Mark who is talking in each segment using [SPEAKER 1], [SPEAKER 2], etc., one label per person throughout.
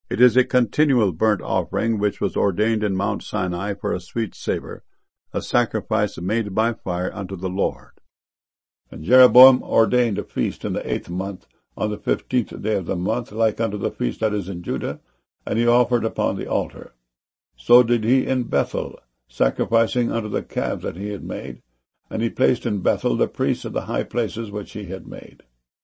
[SPEAKER 1] It is a continual burnt offering which was ordained in Mount Sinai for a sweet savour, a sacrifice made by fire unto the Lord. And Jeroboam ordained a feast in the 8th month, on the 15th day of the month, like unto the feast that is in Judah, and he offered upon the altar. So did he in Bethel, sacrificing unto the calves that he had made, and he placed in Bethel the priests of the high places which he had made.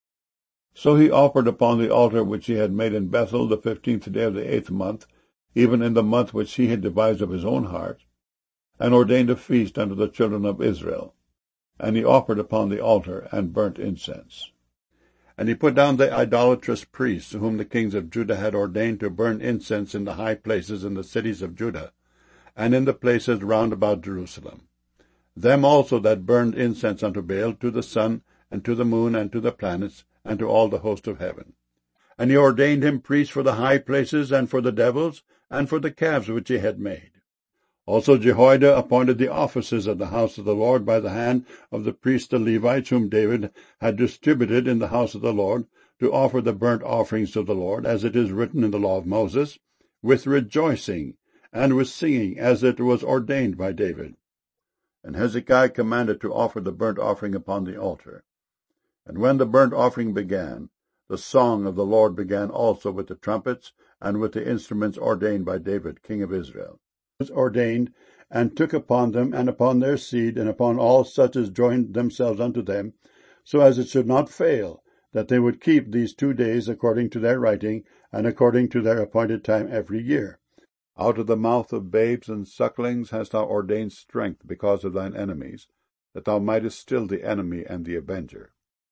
[SPEAKER 1] So he offered upon the altar which he had made in Bethel the 15th day of the 8th month, even in the month which he had devised of his own heart, and ordained a feast unto the children of Israel. And he offered upon the altar, and burnt incense. And he put down the idolatrous priests, whom the kings of Judah had ordained to burn incense in the high places in the cities of Judah, and in the places round about Jerusalem. Them also that burned incense unto Baal, to the sun, and to the moon, and to the planets, and to all the host of heaven. And he ordained him priests for the high places, and for the devils, and for the calves which he had made. Also Jehoiada appointed the offices of the house of the Lord by the hand of the priests the Levites, whom David had distributed in the house of the Lord, to offer the burnt offerings to the Lord, as it is written in the law of Moses, with rejoicing, and with singing, as it was ordained by David. And Hezekiah commanded to offer the burnt offering upon the altar. And when the burnt offering began, the song of the Lord began also with the trumpets, and with the instruments ordained by David, king of Israel. Was ordained, and took upon them, and upon their seed, and upon all such as joined themselves unto them, so as it should not fail, that they would keep these 2 days according to their writing, and according to their appointed time every year. Out of the mouth of babes and sucklings hast thou ordained strength because of thine enemies, that thou mightest still the enemy and the avenger.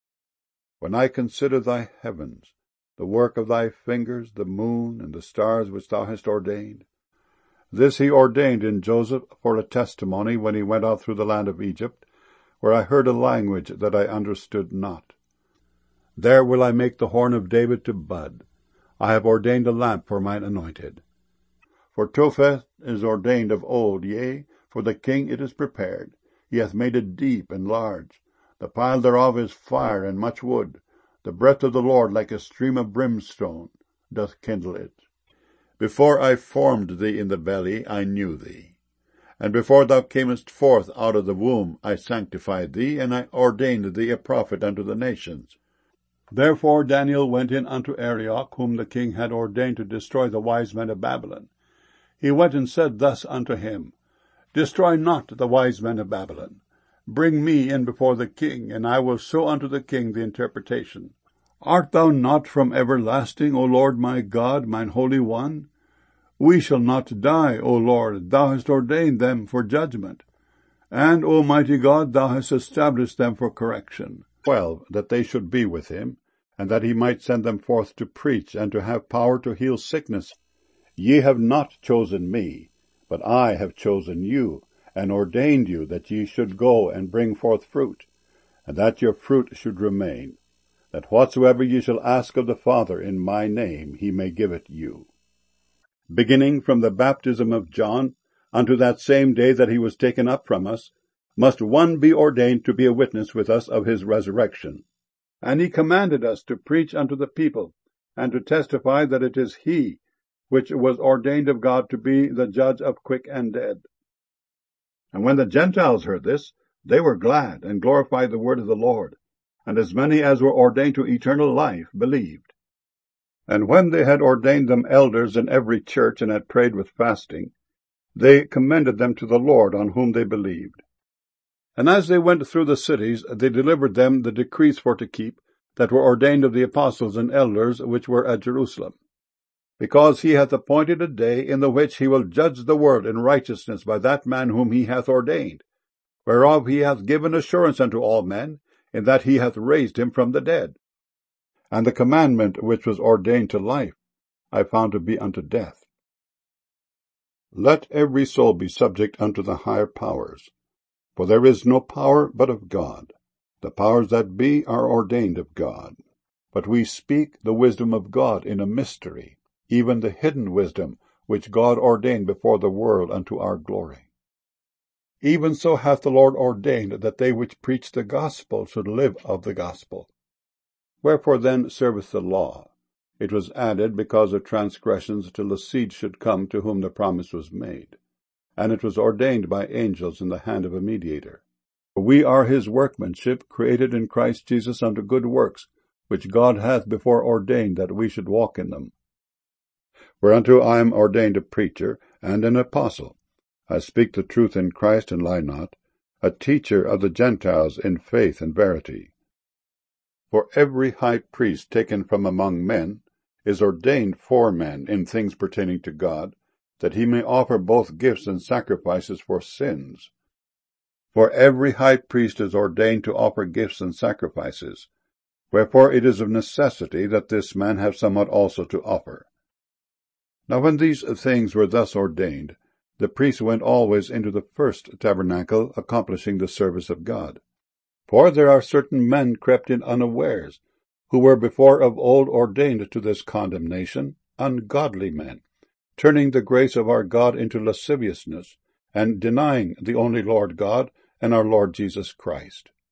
[SPEAKER 1] When I consider thy heavens, the work of thy fingers, the moon, and the stars which thou hast ordained, this he ordained in Joseph for a testimony when he went out through the land of Egypt, where I heard a language that I understood not. There will I make the horn of David to bud. I have ordained a lamp for mine anointed. For Topheth is ordained of old, yea, for the king it is prepared. He hath made it deep and large. The pile thereof is fire and much wood. The breath of the Lord, like a stream of brimstone, doth kindle it. Before I formed thee in the belly, I knew thee. And before thou camest forth out of the womb, I sanctified thee, and I ordained thee a prophet unto the nations. Therefore Daniel went in unto Arioch, whom the king had ordained to destroy the wise men of Babylon. He went and said thus unto him, Destroy not the wise men of Babylon. Bring me in before the king, and I will show unto the king the interpretation. Art thou not from everlasting, O Lord my God, mine Holy One? We shall not die, O Lord, thou hast ordained them for judgment. And, O mighty God, thou hast established them for correction. 12, that they should be with him, and that he might send them forth to preach, and to have power to heal sickness. Ye have not chosen me, but I have chosen you, and ordained you that ye should go and bring forth fruit, and that your fruit should remain, that whatsoever ye shall ask of the Father in my name, he may give it you. Beginning from the baptism of John unto that same day that he was taken up from us, must one be ordained to be a witness with us of his resurrection. And he commanded us to preach unto the people, and to testify that it is he which was ordained of God to be the judge of quick and dead. And when the Gentiles heard this, they were glad, and glorified the word of the Lord. And as many as were ordained to eternal life believed. And when they had ordained them elders in every church, and had prayed with fasting, they commended them to the Lord, on whom they believed. And as they went through the cities, they delivered them the decrees for to keep, that were ordained of the apostles and elders which were at Jerusalem. Because he hath appointed a day in the which he will judge the world in righteousness by that man whom he hath ordained, whereof he hath given assurance unto all men, in that he hath raised him from the dead. And the commandment which was ordained to life, I found to be unto death. Let every soul be subject unto the higher powers, for there is no power but of God. The powers that be are ordained of God. But we speak the wisdom of God in a mystery, even the hidden wisdom which God ordained before the world unto our glory. Even so hath the Lord ordained that they which preach the gospel should live of the gospel. Wherefore then serveth the law? It was added because of transgressions till the seed should come to whom the promise was made. And it was ordained by angels in the hand of a mediator. For we are his workmanship, created in Christ Jesus unto good works, which God hath before ordained that we should walk in them. Whereunto I am ordained a preacher and an apostle. I speak the truth in Christ and lie not, a teacher of the Gentiles in faith and verity. For every high priest taken from among men is ordained for men in things pertaining to God, that he may offer both gifts and sacrifices for sins. For every high priest is ordained to offer gifts and sacrifices, wherefore it is of necessity that this man have somewhat also to offer. Now when these things were thus ordained, the priest went always into the first tabernacle, accomplishing the service of God. For there are certain men crept in unawares, who were before of old ordained to this condemnation, ungodly men, turning the grace of our God into lasciviousness, and denying the only Lord God and our Lord Jesus Christ.